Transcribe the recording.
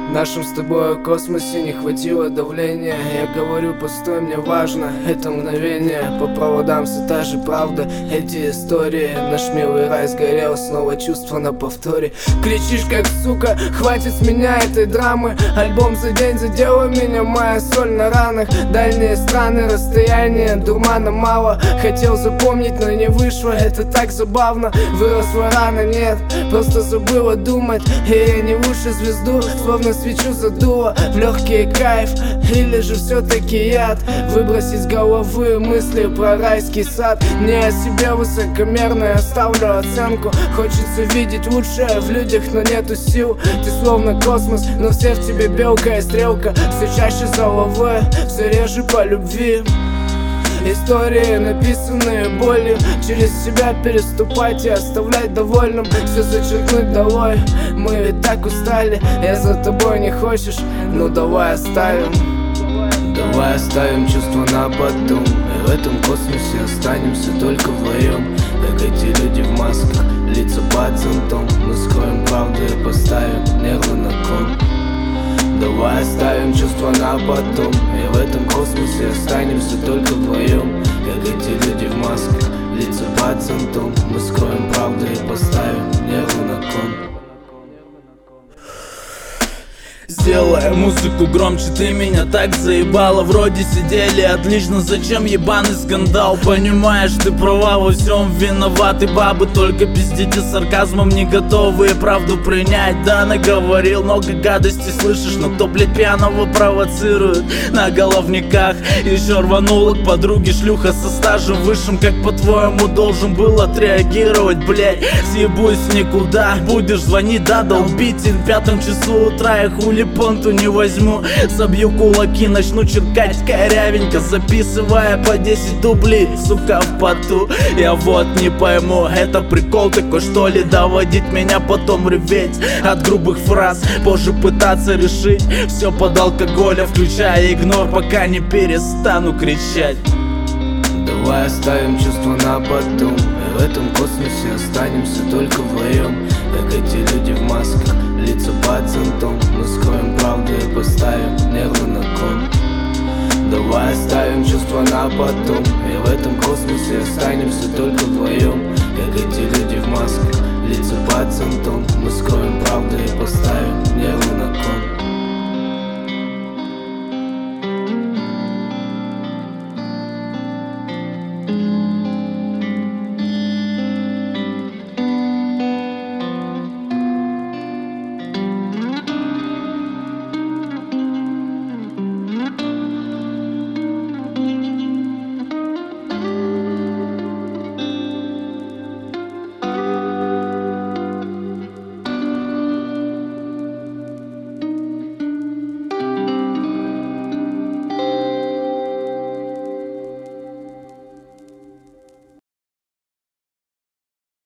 В нашем с тобой космосе не хватило давления. Я говорю, постой, мне важно это мгновение. По проводам все та же правда, эти истории. Наш милый рай сгорел, снова чувство на повторе. Кричишь как сука, хватит с меня этой драмы. Альбом за день задела меня, моя соль на ранах. Дальние страны, расстояние, дурмана мало. Хотел запомнить, но не вышло, это так забавно. Выросла рано, нет, просто забыла думать. И я не лучше звезду, словно свечу задуло. В легкий кайф, или же все-таки яд. Выбросить с головы мысли про райский сад. Не о себе высокомерно, я ставлю оценку. Хочется видеть лучшее в людях, но нету сил. Ты словно космос, но все в тебе белка и стрелка. Все чаще за лавы, все реже по любви. Истории, написанные болью. Через себя переступать и оставлять довольным. Все зачеркнуть долой. Мы ведь так устали. Я за тобой не хочешь, ну давай оставим. Давай оставим чувства на потом. И в этом космосе останемся только вдвоем. Как эти люди в масках, лица под зонтом. Мы скроем правду и поставим нервы на кон. Давай оставим чувства на потом. И в этом космосе останемся только вдвоем. Как эти люди в масках, лица под зонтом. Мы скроем правду и поставим нервы на кон. Сделай музыку громче, ты меня так заебала. Вроде сидели отлично, зачем ебаный скандал? Понимаешь, ты права, во всем виноваты бабы. Только пиздите сарказмом, не готовые правду принять. Да, наговорил много гадостей, слышишь, но кто, блядь, пьяного провоцирует? На головниках еще рванула к подруге шлюха со стажем высшим. Как по-твоему должен был отреагировать, блядь? Съебусь никуда, будешь звонить, да, долбить. И в 5 часу утра я хули понту не возьму. Собью кулаки, начну черкать корявенько, записывая по 10 дублей, сука, в поту. Я вот не пойму, это прикол такой, что ли? Доводить меня, потом реветь от грубых фраз, позже пытаться решить все под алкоголем, включая игнор, пока не перестану кричать. Давай оставим чувства на потом. И в этом космосе останемся только вдвоем. Как эти люди в масках, лица под зонтом. Мы скроем правду и поставим нервы на кон. Давай оставим чувства на потом. И в этом космосе останемся только вдвоем.